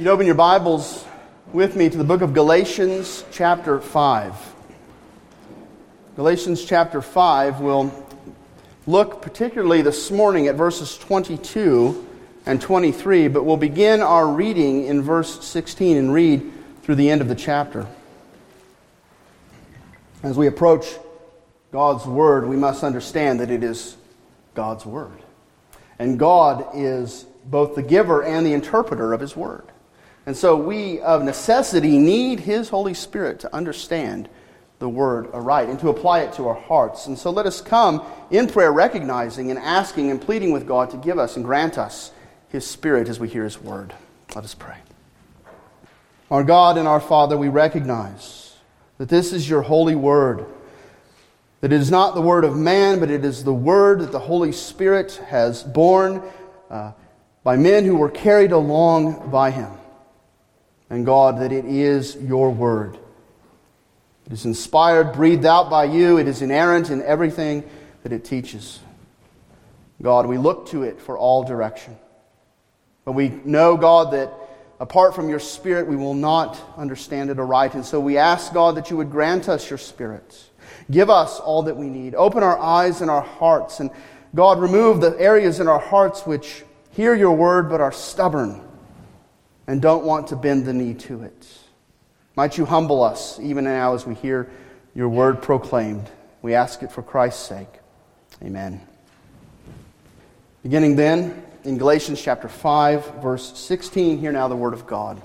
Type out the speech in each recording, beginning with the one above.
You'd open your Bibles with me to the book of Galatians chapter 5. Galatians chapter 5 will look particularly this morning at verses 22 and 23, but we'll begin our reading in verse 16 and read through the end of the chapter. As we approach God's Word, we must understand that it is God's Word. And God is both the giver and the interpreter of His Word. And so we, of necessity, need His Holy Spirit to understand the Word aright and to apply it to our hearts. And so let us come in prayer, recognizing and asking and pleading with God to give us and grant us His Spirit as we hear His Word. Let us pray. Our God and our Father, we recognize that this is Your holy Word, that it is not the word of man, but it is the Word that the Holy Spirit has borne by men who were carried along by Him. And God, that it is Your Word. It is inspired, breathed out by You. It is inerrant in everything that it teaches. God, we look to it for all direction. But we know, God, that apart from Your Spirit, we will not understand it aright. And so we ask, God, that You would grant us Your Spirit. Give us all that we need. Open our eyes and our hearts. And God, remove the areas in our hearts which hear Your Word but are stubborn and don't want to bend the knee to it. Might You humble us even now as we hear Your Word proclaimed. We ask it for Christ's sake. Amen. Beginning then in Galatians chapter 5, verse 16, hear now the Word of God.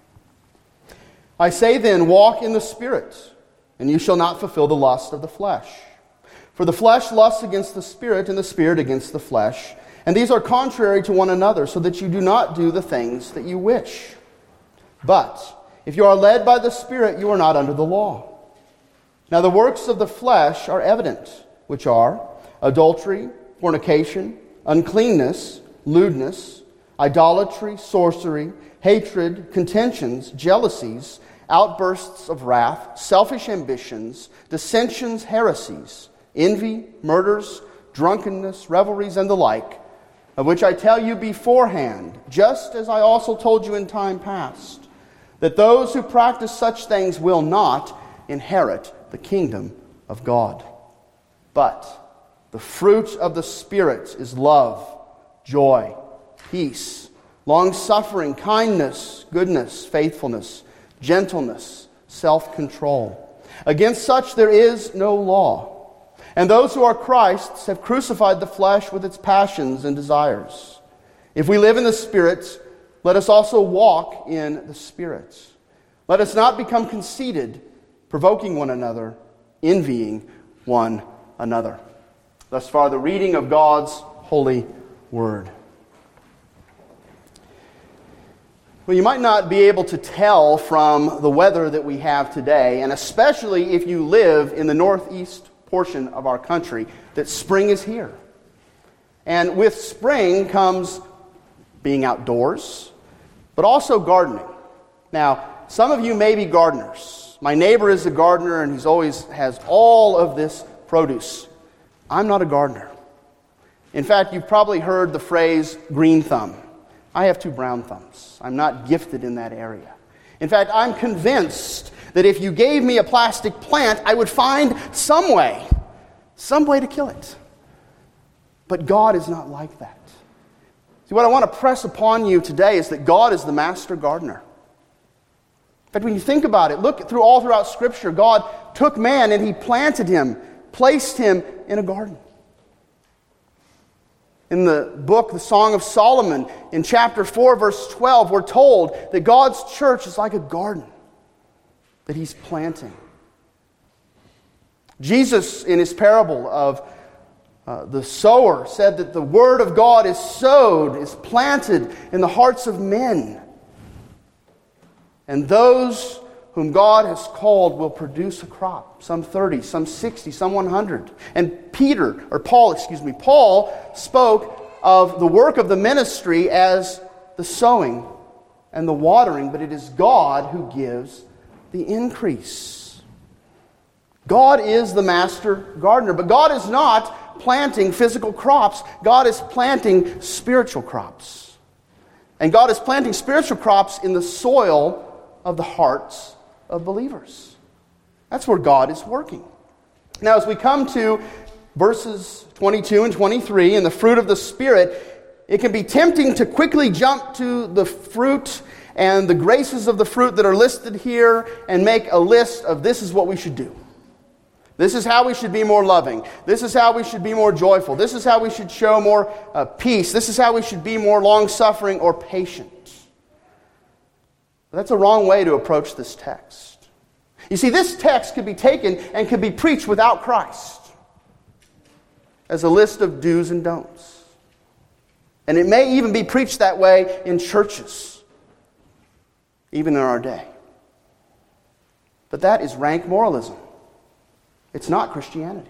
I say then, walk in the Spirit, and you shall not fulfill the lust of the flesh. For the flesh lusts against the Spirit, and the Spirit against the flesh. And these are contrary to one another, so that you do not do the things that you wish. But if you are led by the Spirit, you are not under the law. Now the works of the flesh are evident, which are adultery, fornication, uncleanness, lewdness, idolatry, sorcery, hatred, contentions, jealousies, outbursts of wrath, selfish ambitions, dissensions, heresies, envy, murders, drunkenness, revelries, and the like, of which I tell you beforehand, just as I also told you in time past, that those who practice such things will not inherit the kingdom of God. But the fruit of the Spirit is love, joy, peace, long-suffering, kindness, goodness, faithfulness, gentleness, self-control. Against such there is no law. And those who are Christ's have crucified the flesh with its passions and desires. If we live in the Spirit, let us also walk in the Spirit. Let us not become conceited, provoking one another, envying one another. Thus far, the reading of God's holy Word. Well, you might not be able to tell from the weather that we have today, and especially if you live in the northeast portion of our country, that spring is here. And with spring comes being outdoors, but also gardening. Now, some of you may be gardeners. My neighbor is a gardener, and he always has all of this produce. I'm not a gardener. In fact, you've probably heard the phrase green thumb. I have 2 brown thumbs. I'm not gifted in that area. In fact, I'm convinced that if you gave me a plastic plant, I would find some way to kill it. But God is not like that. See, what I want to press upon you today is that God is the master gardener. In fact, when you think about it, look all throughout Scripture, God took man and He planted him, placed him in a garden. In the book, the Song of Solomon, in chapter 4, verse 12, we're told that God's church is like a garden that He's planting. Jesus, in His parable of the sower, said that the Word of God is sowed, is planted in the hearts of men. And those whom God has called will produce a crop, some 30, some 60, some 100. And Paul spoke of the work of the ministry as the sowing and the watering, but it is God who gives the increase. God is the master gardener, but God is not planting physical crops. God is planting spiritual crops. And God is planting spiritual crops in the soil of the hearts of believers. That's where God is working. Now, as we come to verses 22 and 23 and the fruit of the Spirit, it can be tempting to quickly jump to the fruit and the graces of the fruit that are listed here and make a list of this is what we should do. This is how we should be more loving. This is how we should be more joyful. This is how we should show more peace. This is how we should be more long-suffering or patient. But that's a wrong way to approach this text. You see, this text could be taken and could be preached without Christ as a list of do's and don'ts. And it may even be preached that way in churches, even in our day. But that is rank moralism. It's not Christianity.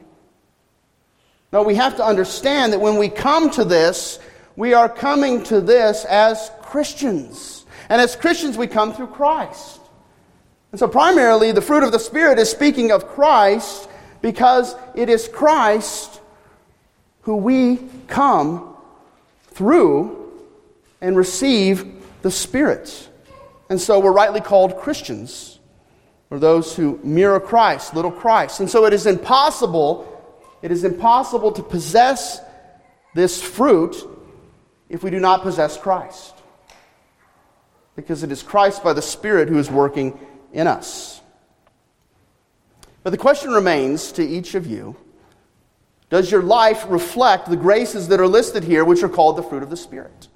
No, we have to understand that when we come to this, we are coming to this as Christians. And as Christians, we come through Christ. And so primarily, the fruit of the Spirit is speaking of Christ because it is Christ who we come through and receive the Spirit. And so we're rightly called Christians, or those who mirror Christ, little Christ. And so it is impossible to possess this fruit if we do not possess Christ. Because it is Christ by the Spirit who is working in us. But the question remains to each of you, does your life reflect the graces that are listed here, which are called the fruit of the Spirit?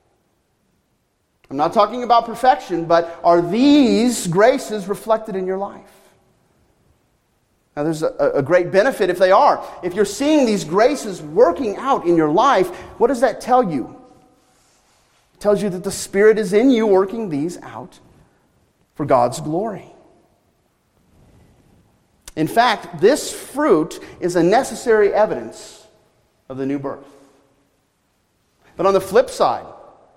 I'm not talking about perfection, but are these graces reflected in your life? Now, there's a great benefit if they are. If you're seeing these graces working out in your life, what does that tell you? It tells you that the Spirit is in you working these out for God's glory. In fact, this fruit is a necessary evidence of the new birth. But on the flip side,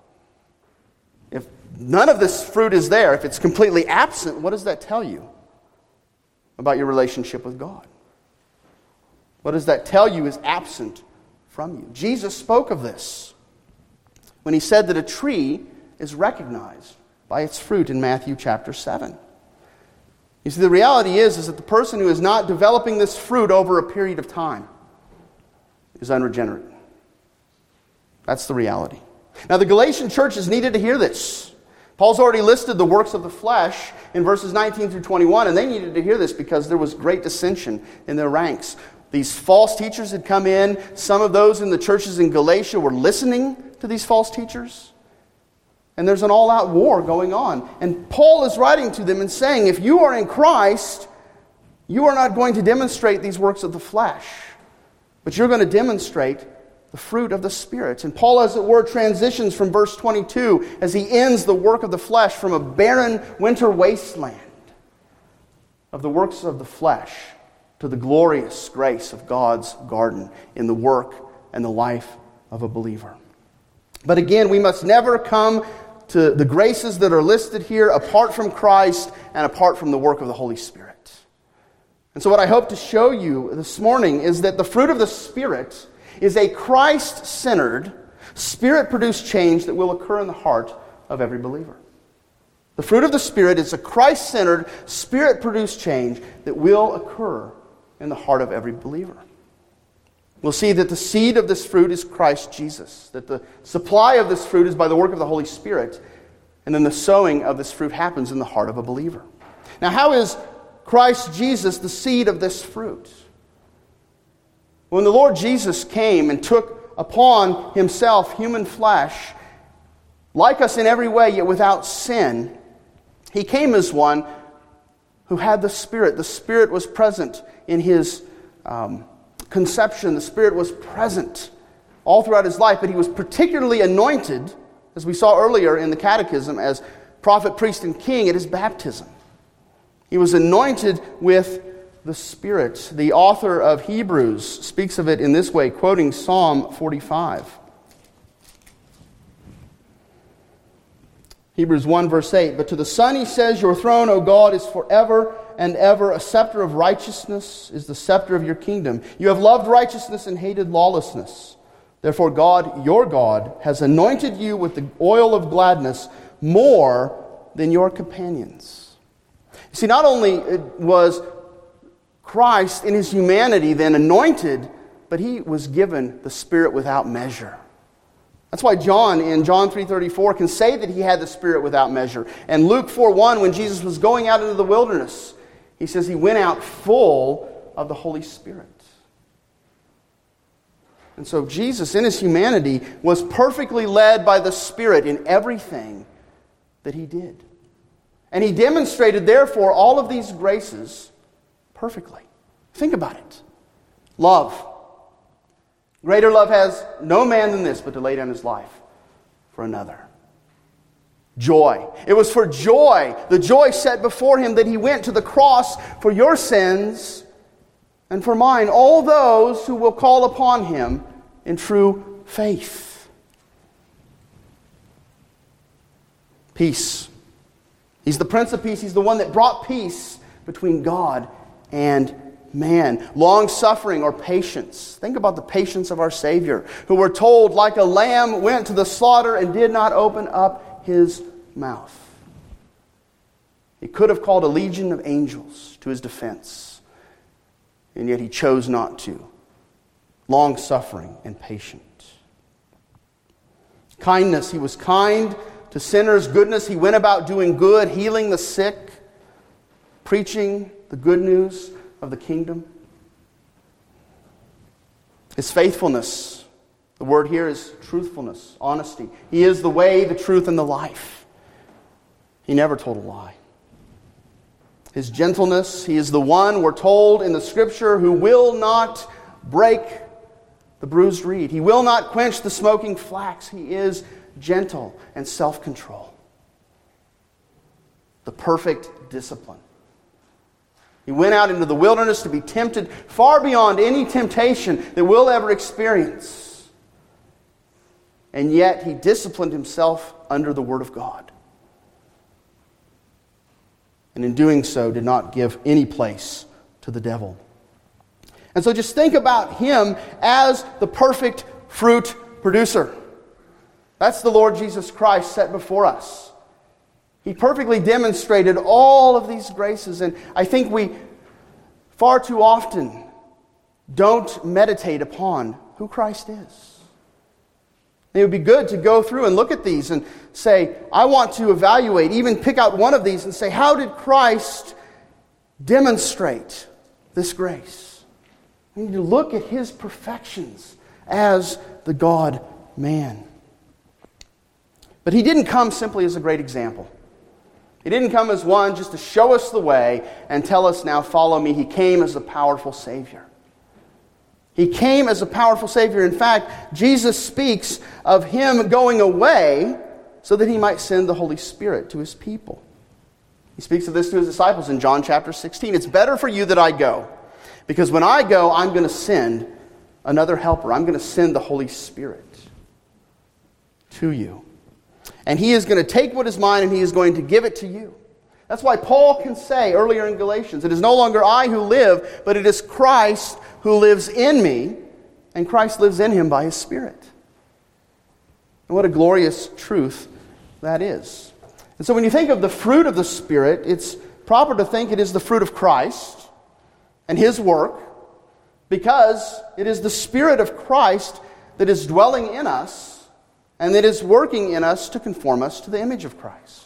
if none of this fruit is there, if it's completely absent, what does that tell you about your relationship with God? What does that tell you is absent from you? Jesus spoke of this when he said that a tree is recognized by its fruit in Matthew chapter 7. You see, the reality is that the person who is not developing this fruit over a period of time is unregenerate. That's the reality. Now, the Galatian churches needed to hear this. Paul's already listed the works of the flesh in verses 19 through 21, and they needed to hear this because there was great dissension in their ranks. These false teachers had come in. Some of those in the churches in Galatia were listening to these false teachers. And there's an all-out war going on. And Paul is writing to them and saying, if you are in Christ, you are not going to demonstrate these works of the flesh, but you're going to demonstrate the fruit of the Spirit. And Paul, as it were, transitions from verse 22 as he ends the work of the flesh from a barren winter wasteland of the works of the flesh to the glorious grace of God's garden in the work and the life of a believer. But again, we must never come to the graces that are listed here apart from Christ and apart from the work of the Holy Spirit. And so what I hope to show you this morning is that the fruit of the Spirit is a Christ-centered, Spirit-produced change that will occur in the heart of every believer. The fruit of the Spirit is a Christ-centered, Spirit-produced change that will occur in the heart of every believer. We'll see that the seed of this fruit is Christ Jesus, that the supply of this fruit is by the work of the Holy Spirit, and then the sowing of this fruit happens in the heart of a believer. Now, how is Christ Jesus the seed of this fruit? When the Lord Jesus came and took upon himself human flesh, like us in every way, yet without sin, he came as one who had the Spirit. The Spirit was present in his conception. The Spirit was present all throughout his life, but he was particularly anointed, as we saw earlier in the Catechism, as prophet, priest, and king at his baptism. He was anointed with the Spirit. The author of Hebrews speaks of it in this way, quoting Psalm 45. Hebrews 1 verse 8, but to the Son he says, your throne, O God, is forever and ever. A scepter of righteousness is the scepter of your kingdom. You have loved righteousness and hated lawlessness. Therefore God, your God, has anointed you with the oil of gladness more than your companions. You see, not only was Christ in his humanity then anointed, but he was given the Spirit without measure. That's why John in John 3:34 can say that he had the Spirit without measure. And Luke 4:1, when Jesus was going out into the wilderness, he says he went out full of the Holy Spirit. And so Jesus in his humanity was perfectly led by the Spirit in everything that he did. And he demonstrated, therefore, all of these graces perfectly. Think about it. Love. Greater love has no man than this, but to lay down his life for another. Joy. It was for joy, the joy set before him, that he went to the cross for your sins and for mine, all those who will call upon him in true faith. Peace. He's the Prince of Peace. He's the one that brought peace between God and man. Long-suffering or patience. Think about the patience of our Savior, who we're told, like a lamb, went to the slaughter and did not open up his mouth. He could have called a legion of angels to his defense, and yet he chose not to. Long-suffering and patient. Kindness. He was kind to sinners. Goodness. He went about doing good, healing the sick, preaching the good news of the kingdom. His faithfulness. The word here is truthfulness, honesty. He is the way, the truth, and the life. He never told a lie. His gentleness. He is the one, we're told in the Scripture, who will not break the bruised reed. He will not quench the smoking flax. He is gentle and self-control. The perfect discipline. He went out into the wilderness to be tempted far beyond any temptation that we'll ever experience. And yet he disciplined himself under the Word of God. And in doing so, did not give any place to the devil. And so just think about him as the perfect fruit producer. That's the Lord Jesus Christ set before us. He perfectly demonstrated all of these graces, and I think we far too often don't meditate upon who Christ is. It would be good to go through and look at these and say, I want to evaluate, even pick out one of these and say, how did Christ demonstrate this grace? We need to look at his perfections as the God-man. But he didn't come simply as a great example. He didn't come as one just to show us the way and tell us, now follow me. He came as a powerful Savior. He came as a powerful Savior. In fact, Jesus speaks of him going away so that he might send the Holy Spirit to his people. He speaks of this to his disciples in John chapter 16. It's better for you that I go, because when I go, I'm going to send another helper. I'm going to send the Holy Spirit to you. And he is going to take what is mine and he is going to give it to you. That's why Paul can say earlier in Galatians, it is no longer I who live, but it is Christ who lives in me, and Christ lives in him by his Spirit. And what a glorious truth that is. And so when you think of the fruit of the Spirit, it's proper to think it is the fruit of Christ and his work, because it is the Spirit of Christ that is dwelling in us and that is working in us to conform us to the image of Christ.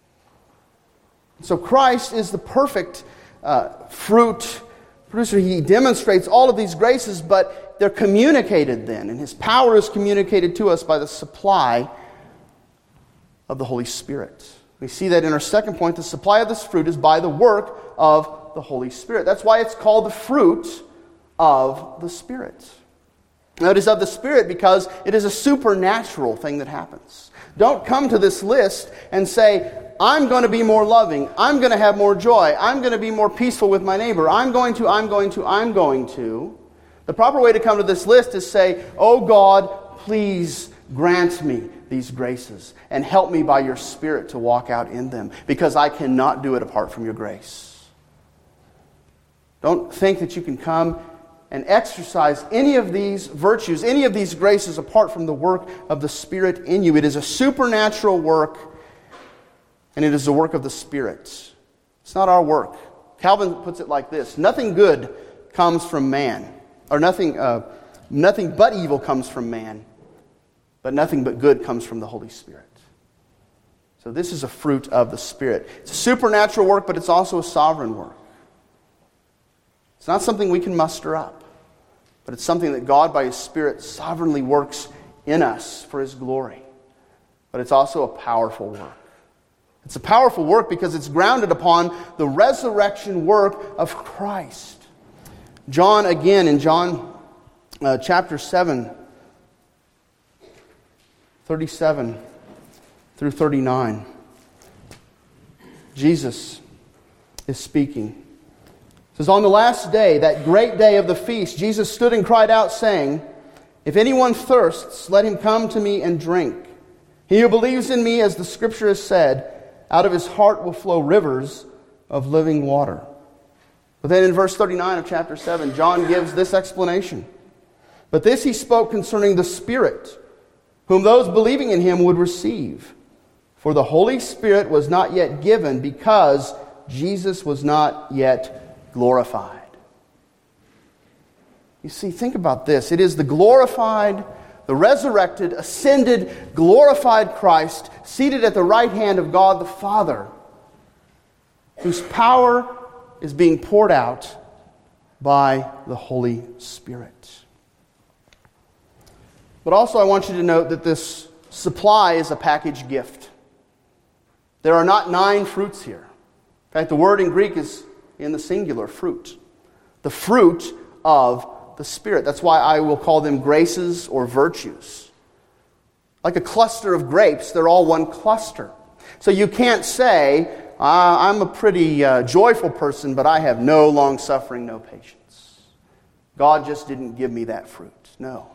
So Christ is the perfect fruit producer. He demonstrates all of these graces, but they're communicated then, and his power is communicated to us by the supply of the Holy Spirit. We see that in our second point, the supply of this fruit is by the work of the Holy Spirit. That's why it's called the fruit of the Spirit. Now, it is of the Spirit because it is a supernatural thing that happens. Don't come to this list and say, I'm going to be more loving. I'm going to have more joy. I'm going to be more peaceful with my neighbor. I'm going to. The proper way to come to this list is say, oh God, please grant me these graces and help me by your Spirit to walk out in them, because I cannot do it apart from your grace. Don't think that you can come and exercise any of these virtues, any of these graces apart from the work of the Spirit in you. It is a supernatural work, and it is the work of the Spirit. It's not our work. Calvin puts it like this: nothing good comes from man, or nothing but evil comes from man, but nothing but good comes from the Holy Spirit. So this is a fruit of the Spirit. It's a supernatural work, but it's also a sovereign work. It's not something we can muster up, but it's something that God, by His Spirit, sovereignly works in us for His glory. But it's also a powerful work. It's a powerful work because it's grounded upon the resurrection work of Christ. John, again, in John chapter 7, 37 through 39, Jesus is speaking. It says, "On the last day, that great day of the feast, Jesus stood and cried out, saying, 'If anyone thirsts, let him come to me and drink. He who believes in me, as the Scripture has said, out of his heart will flow rivers of living water.'" But then in verse 39 of chapter 7, John gives this explanation. "But this he spoke concerning the Spirit, whom those believing in him would receive. For the Holy Spirit was not yet given, because Jesus was not yet glorified." You see, think about this. It is the glorified, the resurrected, ascended, glorified Christ, seated at the right hand of God the Father, whose power is being poured out by the Holy Spirit. But also I want you to note that this supply is a package gift. There are not 9 fruits here. In fact, the word in Greek is in the singular, fruit. The fruit of the Spirit. That's why I will call them graces or virtues. Like a cluster of grapes, they're all one cluster. So you can't say, I'm a pretty joyful person, but I have no long-suffering, no patience. God just didn't give me that fruit. No.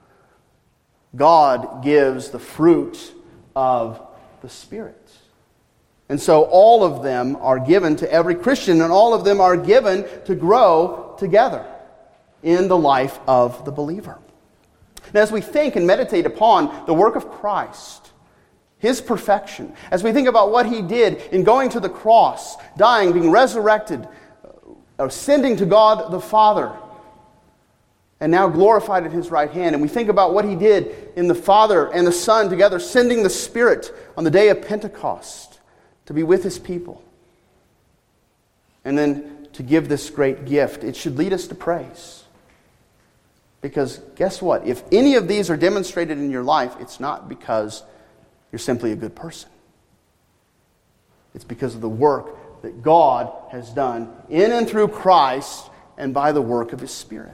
God gives the fruit of the Spirit. And so all of them are given to every Christian, and all of them are given to grow together in the life of the believer. And as we think and meditate upon the work of Christ, His perfection, as we think about what He did in going to the cross, dying, being resurrected, ascending to God the Father, and now glorified at His right hand, and we think about what He did in the Father and the Son together, sending the Spirit on the day of Pentecost to be with His people, and then to give this great gift, it should lead us to praise. Because guess what? If any of these are demonstrated in your life, it's not because you're simply a good person. It's because of the work that God has done in and through Christ and by the work of His Spirit.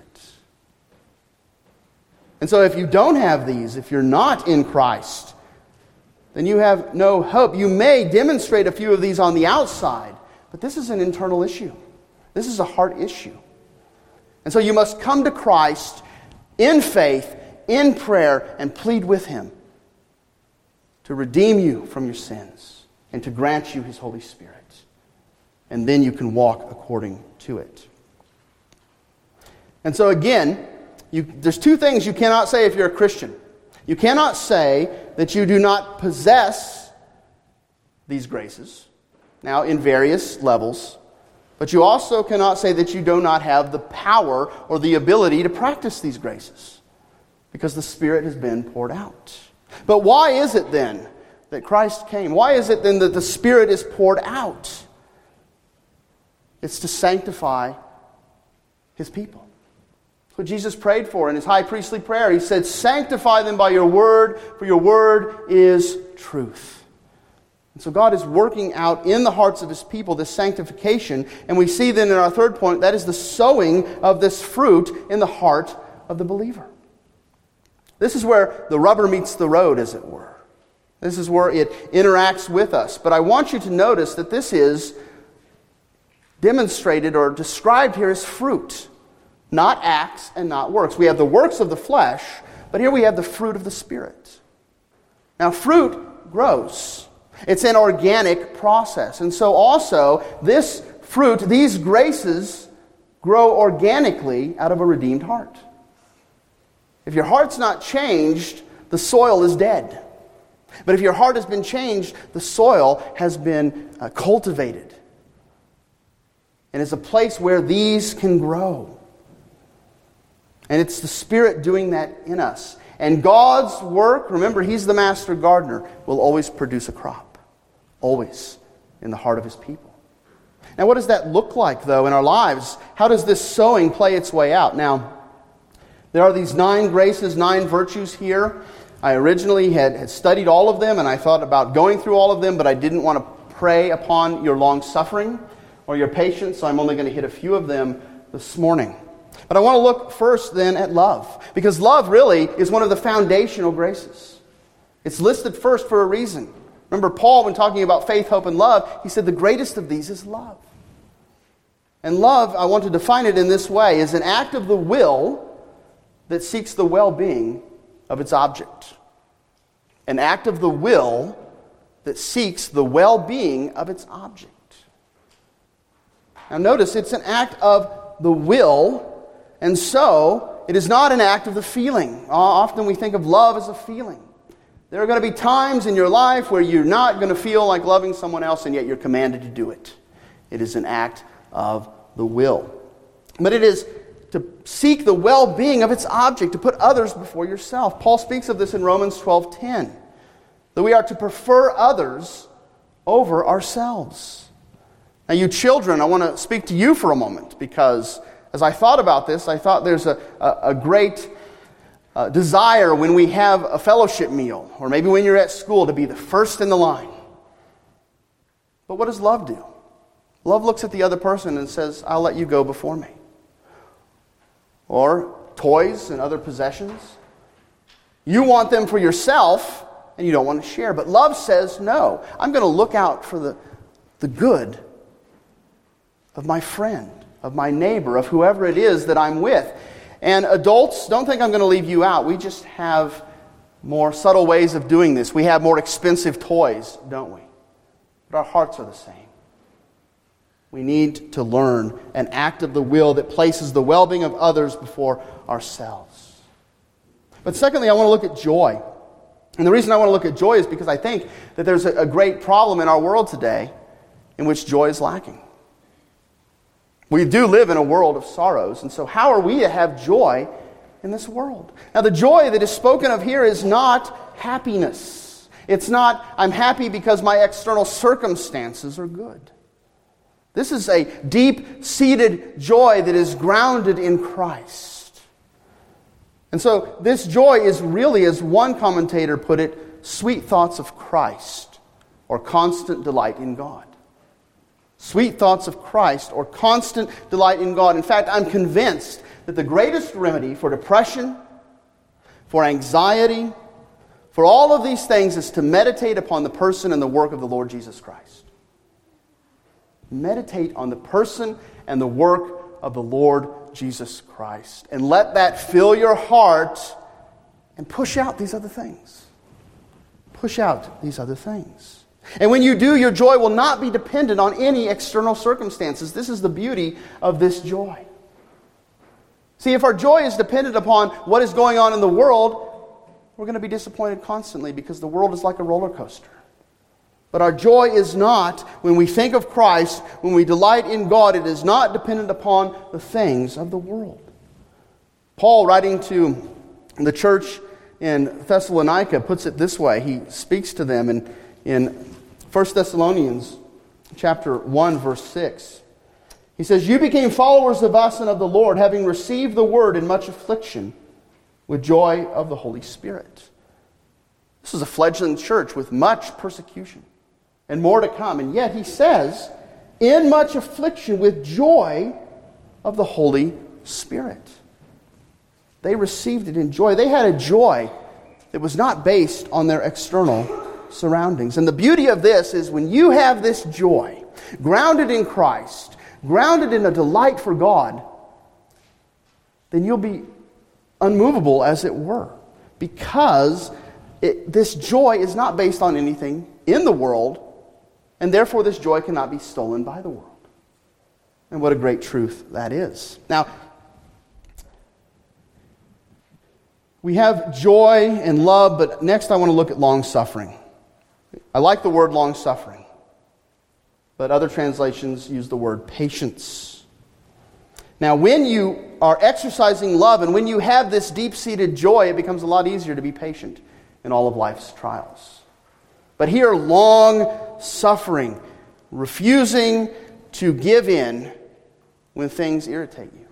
And so if you don't have these, if you're not in Christ, then you have no hope. You may demonstrate a few of these on the outside, but this is an internal issue. This is a heart issue. And so you must come to Christ in faith, in prayer, and plead with Him to redeem you from your sins and to grant you His Holy Spirit. And then you can walk according to it. And so again, there's 2 things you cannot say if you're a Christian. You cannot say that you do not possess these graces, now in various levels, but you also cannot say that you do not have the power or the ability to practice these graces, because the Spirit has been poured out. But why is it then that Christ came? Why is it then that the Spirit is poured out? It's to sanctify His people. That's what Jesus prayed for in His high priestly prayer. He said, "Sanctify them by your word, for your word is truth." And so God is working out in the hearts of His people this sanctification. And we see then in our third point, that is the sowing of this fruit in the heart of the believer. This is where the rubber meets the road, as it were. This is where it interacts with us. But I want you to notice that this is demonstrated or described here as fruit. Not acts and not works. We have the works of the flesh, but here we have the fruit of the Spirit. Now, fruit grows. It's an organic process. And so also, this fruit, these graces, grow organically out of a redeemed heart. If your heart's not changed, the soil is dead. But if your heart has been changed, the soil has been cultivated. And it's a place where these can grow. And it's the Spirit doing that in us. And God's work, remember, He's the master gardener, will always produce a crop. Always in the heart of His people. Now, what does that look like, though, in our lives? How does this sowing play its way out? Now, there are these 9 graces, 9 virtues here. I originally had studied all of them, and I thought about going through all of them, but I didn't want to prey upon your long-suffering or your patience, so I'm only going to hit a few of them this morning. But I want to look first, then, at love, because love really is one of the foundational graces. It's listed first for a reason. Remember, Paul, when talking about faith, hope, and love, he said the greatest of these is love. And love, I want to define it in this way, is an act of the will that seeks the well-being of its object. An act of the will that seeks the well-being of its object. Now notice, it's an act of the will, and so it is not an act of the feeling. Often we think of love as a feeling. There are going to be times in your life where you're not going to feel like loving someone else, and yet you're commanded to do it. It is an act of the will. But it is to seek the well-being of its object, to put others before yourself. Paul speaks of this in Romans 12:10, that we are to prefer others over ourselves. Now, you children, I want to speak to you for a moment, because as I thought about this, I thought there's a great desire when we have a fellowship meal, or maybe when you're at school, to be the first in the line. But what does love do? Love looks at the other person and says, I'll let you go before me. Or toys and other possessions. You want them for yourself, and you don't want to share. But love says, no, I'm going to look out for the good of my friend, of my neighbor, of whoever it is that I'm with. And adults, don't think I'm going to leave you out. We just have more subtle ways of doing this. We have more expensive toys, don't we? But our hearts are the same. We need to learn an act of the will that places the well-being of others before ourselves. But secondly, I want to look at joy. And the reason I want to look at joy is because I think that there's a great problem in our world today in which joy is lacking. We do live in a world of sorrows, and so how are we to have joy in this world? Now, the joy that is spoken of here is not happiness. It's not, I'm happy because my external circumstances are good. This is a deep-seated joy that is grounded in Christ. And so this joy is really, as one commentator put it, sweet thoughts of Christ or constant delight in God. Sweet thoughts of Christ or constant delight in God. In fact, I'm convinced that the greatest remedy for depression, for anxiety, for all of these things is to meditate upon the person and the work of the Lord Jesus Christ. Meditate on the person and the work of the Lord Jesus Christ. And let that fill your heart and push out these other things. Push out these other things. And when you do, your joy will not be dependent on any external circumstances. This is the beauty of this joy. See, if our joy is dependent upon what is going on in the world, we're going to be disappointed constantly because the world is like a roller coaster. But our joy is not, when we think of Christ, when we delight in God, it is not dependent upon the things of the world. Paul, writing to the church in Thessalonica, puts it this way. He speaks to them in 1 Thessalonians chapter 1, verse 6. He says, "You became followers of us and of the Lord, having received the word in much affliction, with joy of the Holy Spirit." This is a fledgling church with much persecution and more to come. And yet he says, in much affliction with joy of the Holy Spirit. They received it in joy. They had a joy that was not based on their external surroundings. And the beauty of this is when you have this joy, grounded in Christ, grounded in a delight for God, then you'll be unmovable, as it were, because this joy is not based on anything in the world, and therefore this joy cannot be stolen by the world. And what a great truth that is. Now, we have joy and love, but next I want to look at long-suffering. I like the word long-suffering, but other translations use the word patience. Now, when you are exercising love and when you have this deep-seated joy, it becomes a lot easier to be patient in all of life's trials. But here, long-suffering, refusing to give in when things irritate you.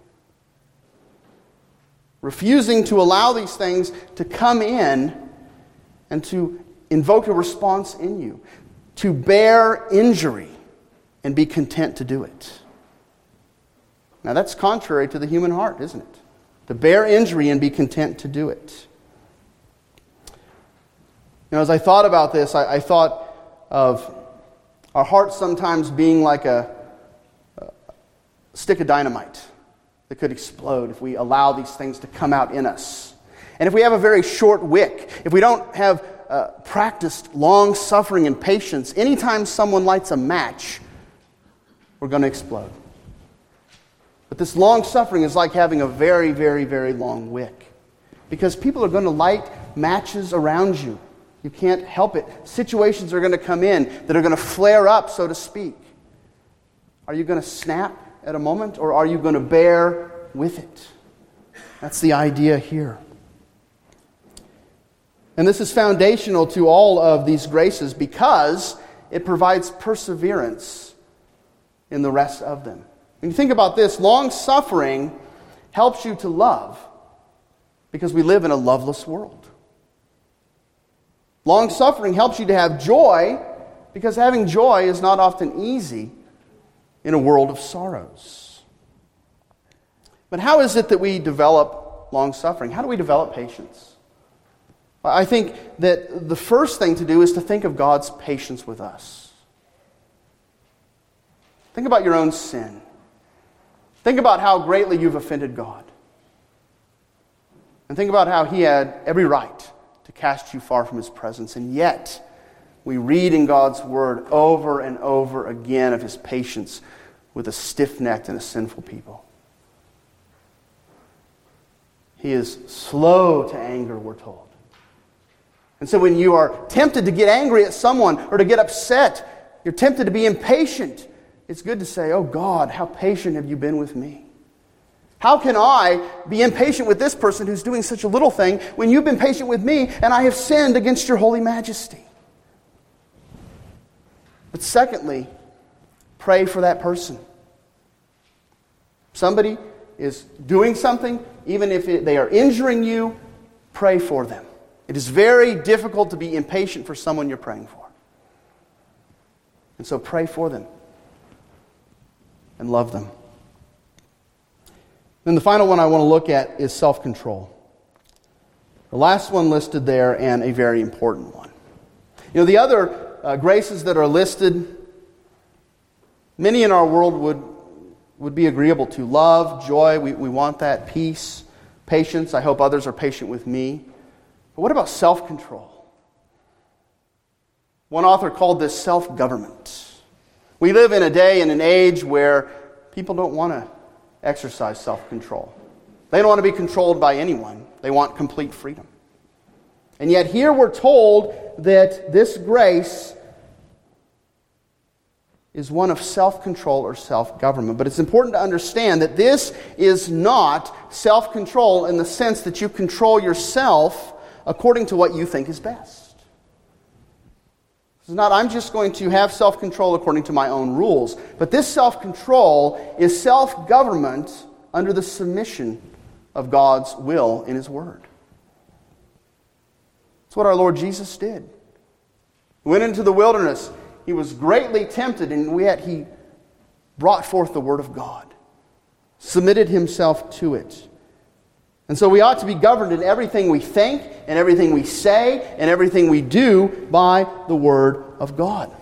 Refusing to allow these things to come in and to invoke a response in you. To bear injury and be content to do it. Now that's contrary to the human heart, isn't it? To bear injury and be content to do it. You know, as I thought about this, I thought of our hearts sometimes being like a stick of dynamite that could explode if we allow these things to come out in us. And if we have a very short wick, if we don't have practiced long-suffering and patience, anytime someone lights a match, we're going to explode. But this long-suffering is like having a very, very, very long wick. Because people are going to light matches around you. You can't help it. Situations are going to come in that are going to flare up, so to speak. Are you going to snap at a moment, or are you going to bear with it? That's the idea here. And this is foundational to all of these graces because it provides perseverance in the rest of them. When you think about this, long-suffering helps you to love because we live in a loveless world. Long-suffering helps you to have joy because having joy is not often easy in a world of sorrows. But how is it that we develop long-suffering? How do we develop patience? I think that the first thing to do is to think of God's patience with us. Think about your own sin. Think about how greatly you've offended God. And think about how He had every right to cast you far from His presence. And yet, we read in God's Word over and over again of His patience with a stiff-necked and a sinful people. He is slow to anger, we're told. And so when you are tempted to get angry at someone or to get upset, you're tempted to be impatient, it's good to say, "Oh God, how patient have you been with me? How can I be impatient with this person who's doing such a little thing when you've been patient with me and I have sinned against your holy majesty?" But secondly, pray for that person. Somebody is doing something, even if they are injuring you, pray for them. It is very difficult to be impatient for someone you're praying for. And so pray for them and love them. Then the final one I want to look at is self-control. The last one listed there, and a very important one. You know, the other graces that are listed, many in our world would be agreeable to. Love, joy, we want that. Peace, patience. I hope others are patient with me. But what about self-control? One author called this self-government. We live in a day and an age where people don't want to exercise self-control. They don't want to be controlled by anyone. They want complete freedom. And yet here we're told that this grace is one of self-control or self-government. But it's important to understand that this is not self-control in the sense that you control yourself according to what you think is best. This is not, I'm just going to have self-control according to my own rules. But this self-control is self-government under the submission of God's will in His Word. That's what our Lord Jesus did. He went into the wilderness. He was greatly tempted, and yet He brought forth the Word of God. Submitted Himself to it. And so we ought to be governed in everything we think, and everything we say, and everything we do by the Word of God.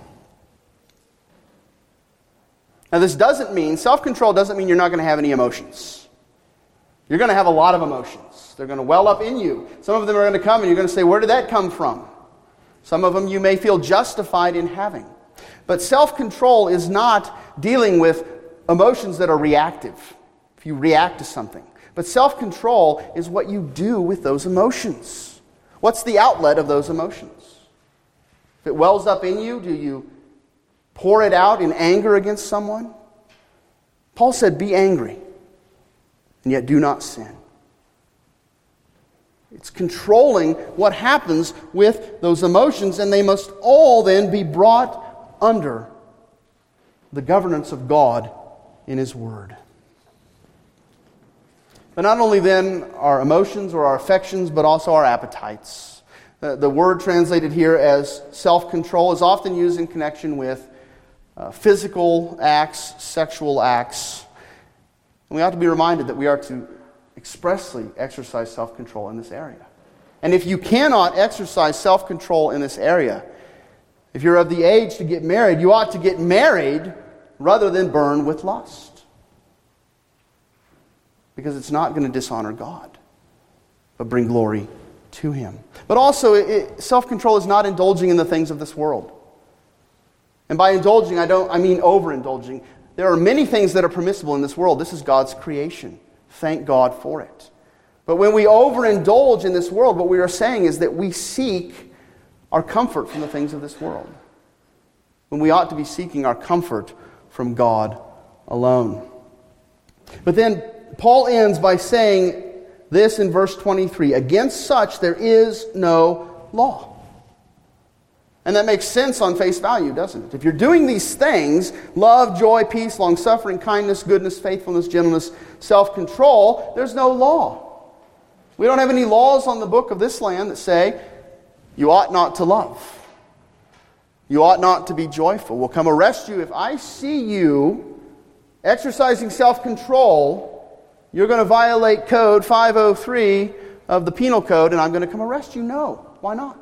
Now this doesn't mean, self-control doesn't mean you're not going to have any emotions. You're going to have a lot of emotions. They're going to well up in you. Some of them are going to come and you're going to say, where did that come from? Some of them you may feel justified in having. But self-control is not dealing with emotions that are reactive, if you react to something. But self-control is what you do with those emotions. What's the outlet of those emotions? If it wells up in you, do you pour it out in anger against someone? Paul said, be angry, and yet do not sin. It's controlling what happens with those emotions, and they must all then be brought under the governance of God in His Word. But not only then our emotions or our affections, but also our appetites. The word translated here as self-control is often used in connection with physical acts, sexual acts. And we ought to be reminded that we are to expressly exercise self-control in this area. And if you cannot exercise self-control in this area, if you're of the age to get married, you ought to get married rather than burn with lust. Because it's not going to dishonor God, but bring glory to Him. But also, self-control is not indulging in the things of this world. And by indulging, I mean overindulging. There are many things that are permissible in this world. This is God's creation. Thank God for it. But when we overindulge in this world, what we are saying is that we seek our comfort from the things of this world, when we ought to be seeking our comfort from God alone. But then Paul ends by saying this in verse 23, against such there is no law. And that makes sense on face value, doesn't it? If you're doing these things, love, joy, peace, long-suffering, kindness, goodness, faithfulness, gentleness, self-control, there's no law. We don't have any laws on the book of this land that say you ought not to love. You ought not to be joyful. We'll come arrest you. If I see you exercising self-control, you're going to violate Code 503 of the Penal Code, and I'm going to come arrest you. No. Why not?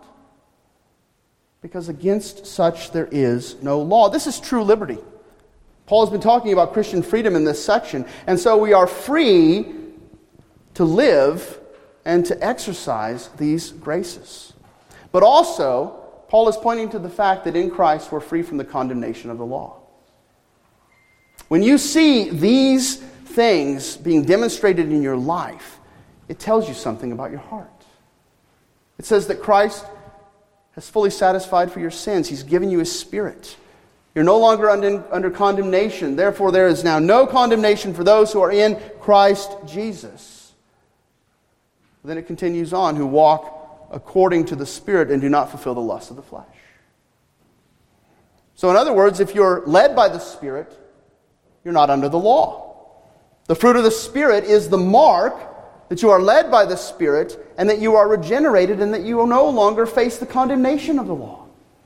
Because against such there is no law. This is true liberty. Paul has been talking about Christian freedom in this section, and so we are free to live and to exercise these graces. But also, Paul is pointing to the fact that in Christ we're free from the condemnation of the law. When you see these things being demonstrated in your life, it tells you something about your heart. It says that Christ has fully satisfied for your sins. He's given you His Spirit. You're no longer under condemnation. Therefore, there is now no condemnation for those who are in Christ Jesus. Then it continues on, who walk according to the Spirit and do not fulfill the lusts of the flesh. So in other words, if you're led by the Spirit, you're not under the law. The fruit of the Spirit is the mark that you are led by the Spirit and that you are regenerated and that you will no longer face the condemnation of the law.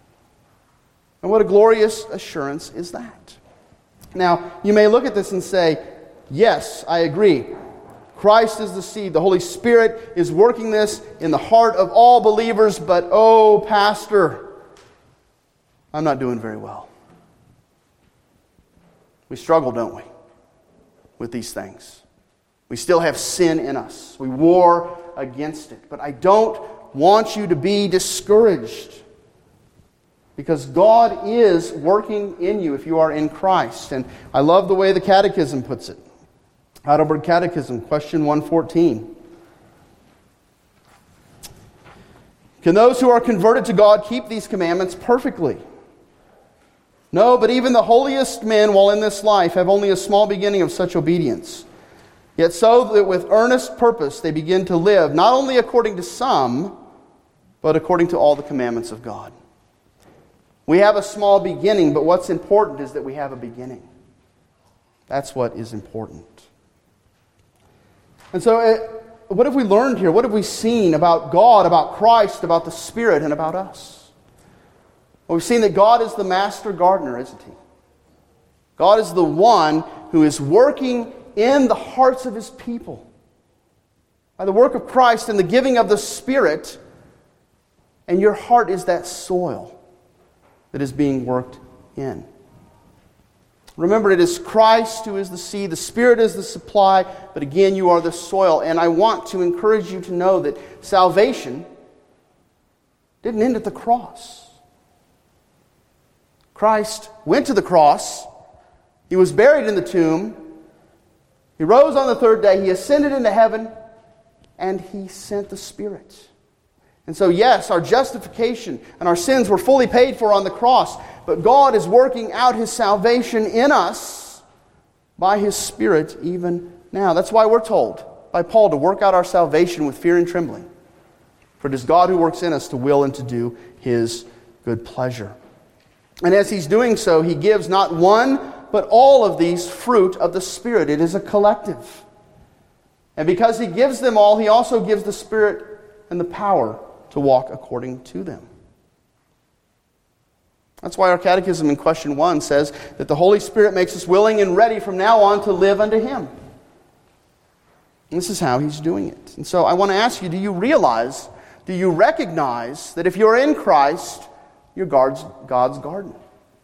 And what a glorious assurance is that. Now, you may look at this and say, yes, I agree. Christ is the seed. The Holy Spirit is working this in the heart of all believers, but oh, Pastor, I'm not doing very well. We struggle, don't we, with these things. We still have sin in us. We war against it. But I don't want you to be discouraged, because God is working in you if you are in Christ. And I love the way the Catechism puts it. Heidelberg Catechism, question 114. Can those who are converted to God keep these commandments perfectly? No, but even the holiest men while in this life have only a small beginning of such obedience. Yet so that with earnest purpose they begin to live, not only according to some, but according to all the commandments of God. We have a small beginning, but what's important is that we have a beginning. That's what is important. And so, what have we learned here? What have we seen about God, about Christ, about the Spirit, and about us? Well, we've seen that God is the master gardener, isn't He? God is the one who is working in the hearts of His people. By the work of Christ and the giving of the Spirit, and your heart is that soil that is being worked in. Remember, it is Christ who is the seed, the Spirit is the supply, but again, you are the soil. And I want to encourage you to know that salvation didn't end at the cross. Christ went to the cross. He He was buried in the tomb. He rose on the third day. He ascended into heaven, and He sent the Spirit. And so, yes, our justification and our sins were fully paid for on the cross, but God is working out His salvation in us by His Spirit even now. That's why we're told by Paul to work out our salvation with fear and trembling. For it is God who works in us to will and to do His good pleasure. And as He's doing so, He gives not one, but all of these fruit of the Spirit. It is a collective. And because He gives them all, He also gives the Spirit and the power to walk according to them. That's why our catechism in question 1 says that the Holy Spirit makes us willing and ready from now on to live unto Him. And this is how He's doing it. And so I want to ask you, do you recognize that if you're in Christ, you're God's garden?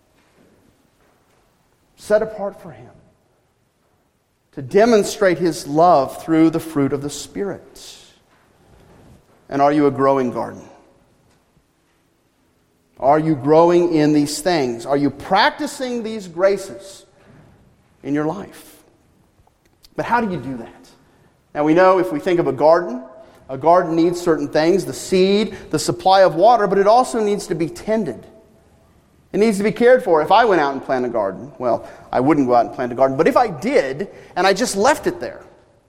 Set apart for Him. To demonstrate His love through the fruit of the Spirit. And are you a growing garden? Are you growing in these things? Are you practicing these graces in your life? But how do you do that? Now we know if we think of a garden needs certain things, the seed, the supply of water, but it also needs to be tended. It needs to be cared for. If I went out and planted a garden, well, I wouldn't go out and plant a garden, but if I did, and I just left it there,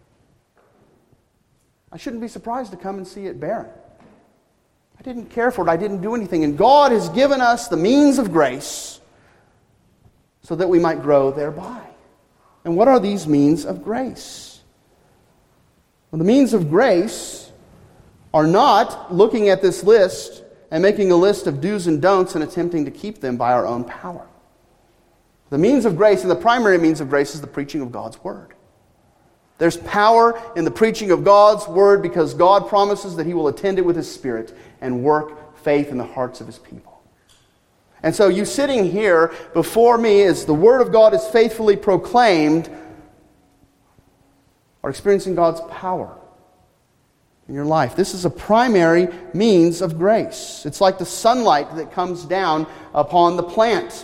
I shouldn't be surprised to come and see it barren. I didn't care for it. I didn't do anything. And God has given us the means of grace so that we might grow thereby. And what are these means of grace? Well, the means of grace are not looking at this list and making a list of do's and don'ts and attempting to keep them by our own power. The means of grace, and the primary means of grace, is the preaching of God's Word. There's power in the preaching of God's Word because God promises that He will attend it with His Spirit and work faith in the hearts of His people. And so you sitting here before me as the Word of God is faithfully proclaimed are experiencing God's power in your life. This is a primary means of grace. It's like the sunlight that comes down upon the plant.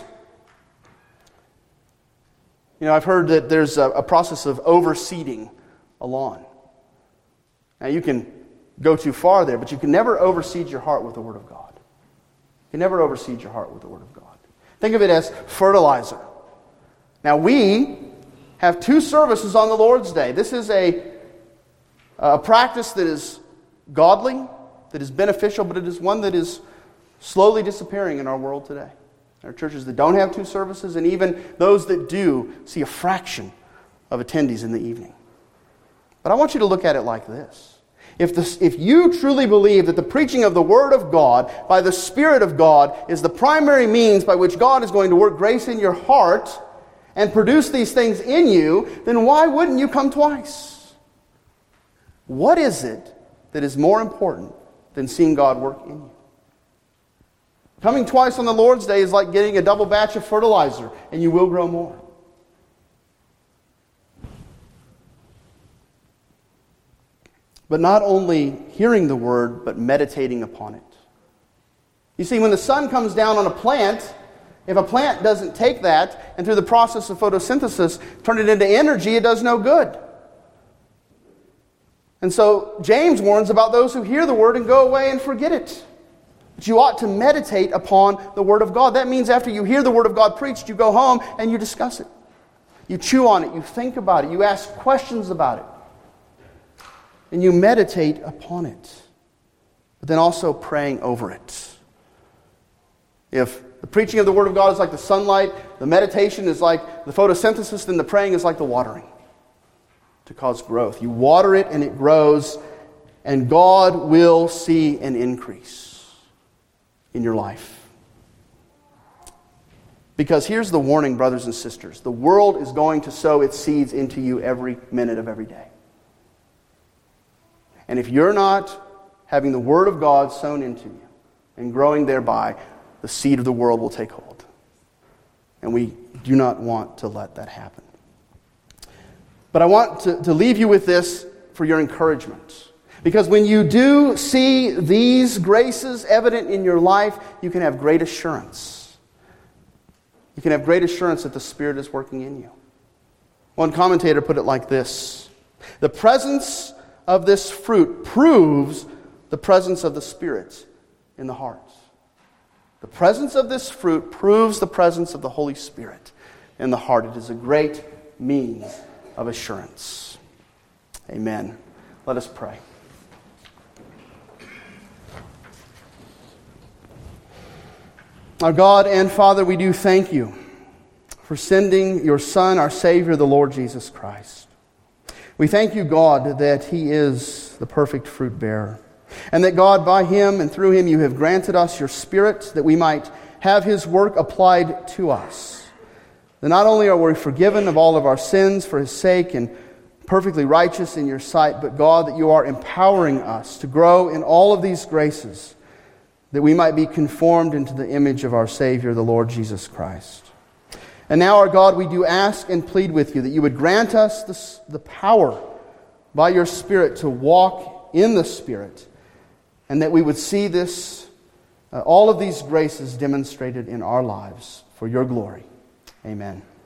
You know, I've heard that there's a process of overseeding a lawn. Now, you can go too far there, but you can never overseed your heart with the Word of God. You can never overseed your heart with the Word of God. Think of it as fertilizer. Now, we have 2 services on the Lord's Day. This is a practice that is godly, that is beneficial, but it is one that is slowly disappearing in our world today. There are churches that don't have 2 services, and even those that do see a fraction of attendees in the evening. But I want you to look at it like this. If you truly believe that the preaching of the Word of God by the Spirit of God is the primary means by which God is going to work grace in your heart and produce these things in you, then why wouldn't you come twice? What is it that is more important than seeing God work in you? Coming twice on the Lord's Day is like getting a double batch of fertilizer, and you will grow more. But not only hearing the Word, but meditating upon it. You see, when the sun comes down on a plant, if a plant doesn't take that, and through the process of photosynthesis turn it into energy, it does no good. And so James warns about those who hear the Word and go away and forget it. But you ought to meditate upon the Word of God. That means after you hear the Word of God preached, you go home and you discuss it. You chew on it, you think about it, you ask questions about it. And you meditate upon it. But then also praying over it. If the preaching of the Word of God is like the sunlight, the meditation is like the photosynthesis, then the praying is like the watering to cause growth. You water it and it grows, and God will see an increase in your life. Because here's the warning, brothers and sisters. The world is going to sow its seeds into you every minute of every day. And if you're not having the Word of God sown into you and growing thereby, the seed of the world will take hold. And we do not want to let that happen. But I want to leave you with this for your encouragement. Because when you do see these graces evident in your life, you can have great assurance. You can have great assurance that the Spirit is working in you. One commentator put it like this: the presence of this fruit proves the presence of the Spirit in the heart. The presence of this fruit proves the presence of the Holy Spirit in the heart. It is a great means of assurance. Amen. Let us pray. Our God and Father, we do thank you for sending your Son, our Savior, the Lord Jesus Christ. We thank you, God, that He is the perfect fruit bearer, and that, God, by Him and through Him you have granted us your Spirit, that we might have His work applied to us. That not only are we forgiven of all of our sins for His sake and perfectly righteous in your sight, but, God, that you are empowering us to grow in all of these graces, that we might be conformed into the image of our Savior, the Lord Jesus Christ. And now, our God, we do ask and plead with you that you would grant us the power by your Spirit to walk in the Spirit, and that we would see all of these graces demonstrated in our lives for your glory. Amen.